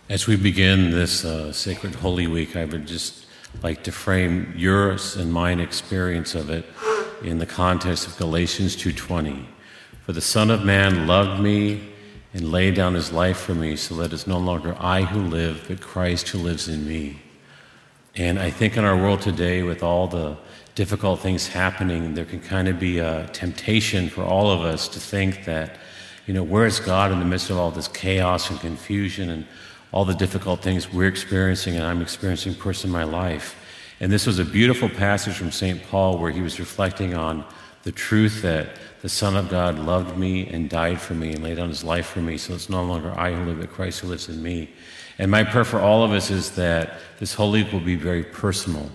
As we begin this sacred Holy Week, I would just like to frame yours and mine experience of it in the context of Galatians 2:20. For the Son of Man loved me and laid down his life for me, so that it's no longer I who live, but Christ who lives in me. And I think in our world today, with all the difficult things happening, there can kind of be a temptation for all of us to think that, where is God in the midst of all this chaos and confusion and all the difficult things we're experiencing and I'm experiencing personally in my life. And this was a beautiful passage from St. Paul where he was reflecting on the truth that the Son of God loved me and died for me and laid down his life for me, so it's no longer I who live, but Christ who lives in me. And my prayer for all of us is that this Holy Week will be very personal,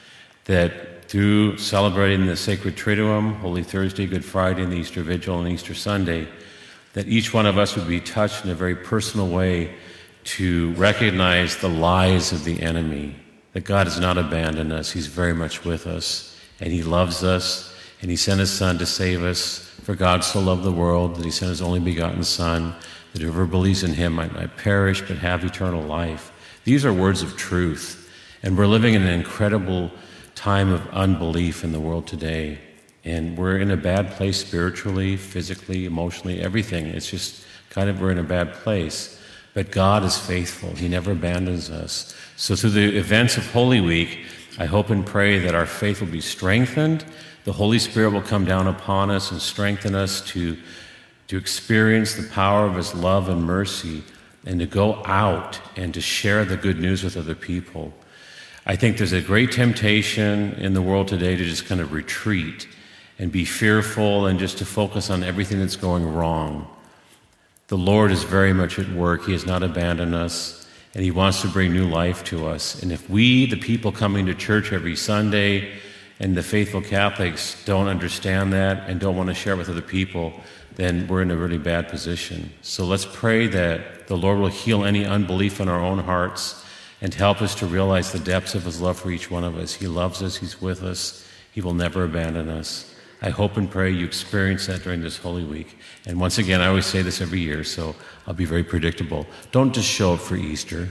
that through celebrating the Sacred Triduum, Holy Thursday, Good Friday, and the Easter Vigil and Easter Sunday, that each one of us would be touched in a very personal way to recognize the lies of the enemy, that God has not abandoned us. He's very much with us, and he loves us, and he sent his Son to save us. For God so loved the world that he sent his only begotten Son, that whoever believes in him might not perish but have eternal life. These are words of truth, and we're living in an incredible time of unbelief in the world today, and we're in a bad place spiritually, physically, emotionally, everything. It's just we're in a bad place. But God is faithful. He never abandons us. So through the events of Holy Week, I hope and pray that our faith will be strengthened. The Holy Spirit will come down upon us and strengthen us to experience the power of his love and mercy and to go out and to share the good news with other people. I think there's a great temptation in the world today to just kind of retreat and be fearful and just to focus on everything that's going wrong. The Lord is very much at work. He has not abandoned us, and he wants to bring new life to us. And if we, the people coming to church every Sunday, and the faithful Catholics don't understand that and don't want to share it with other people, then we're in a really bad position. So let's pray that the Lord will heal any unbelief in our own hearts and help us to realize the depths of his love for each one of us. He loves us. He's with us. He will never abandon us. I hope and pray you experience that during this Holy Week. And once again, I always say this every year, so I'll be very predictable. Don't just show up for Easter.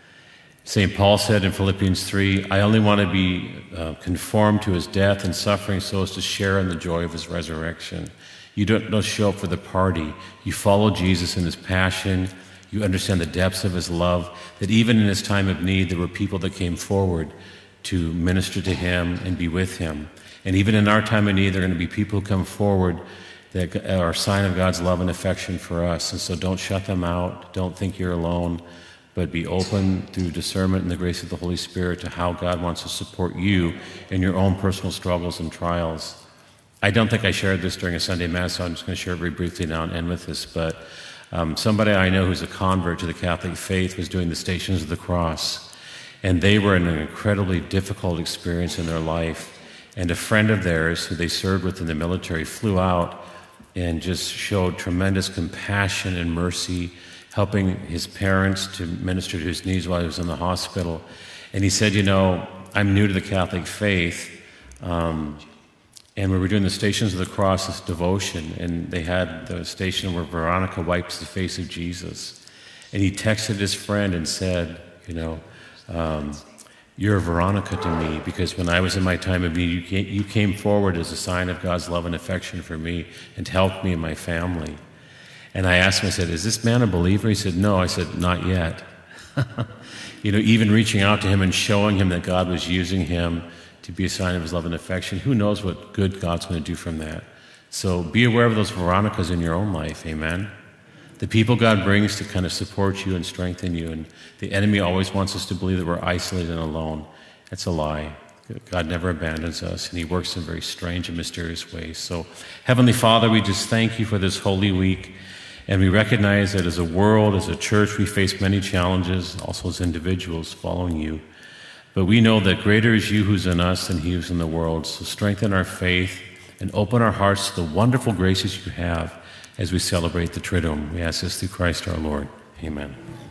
St. Paul said in Philippians 3, I only want to be conformed to his death and suffering so as to share in the joy of his resurrection. You don't show up for the party. You follow Jesus in his passion. You understand the depths of his love, that even in his time of need, there were people that came forward to minister to him and be with him. And even in our time of need, there are going to be people who come forward that are a sign of God's love and affection for us. And so don't shut them out. Don't think you're alone, but be open through discernment and the grace of the Holy Spirit to how God wants to support you in your own personal struggles and trials. I don't think I shared this during a Sunday Mass, so I'm just going to share it very briefly now and end with this. But somebody I know who's a convert to the Catholic faith was doing the Stations of the Cross, and they were in an incredibly difficult experience in their life. And a friend of theirs who they served with in the military flew out and just showed tremendous compassion and mercy, helping his parents to minister to his needs while he was in the hospital. And he said, I'm new to the Catholic faith, and we were doing the Stations of the Cross, this devotion, and they had the station where Veronica wipes the face of Jesus. And he texted his friend and said, you're Veronica to me, because when I was in my time of need, you came forward as a sign of God's love and affection for me and helped me and my family. And I asked him, I said, is this man a believer? He said, no. I said, not yet. Even reaching out to him and showing him that God was using him to be a sign of his love and affection, who knows what good God's going to do from that. So be aware of those Veronicas in your own life, amen? The people God brings to kind of support you and strengthen you. And the enemy always wants us to believe that we're isolated and alone. That's a lie. God never abandons us, and he works in very strange and mysterious ways. So, Heavenly Father, we just thank you for this Holy Week. And we recognize that as a world, as a church, we face many challenges, also as individuals following you. But we know that greater is you who's in us than he who's in the world. So strengthen our faith and open our hearts to the wonderful graces you have as we celebrate the Triduum. We ask this through Christ our Lord. Amen.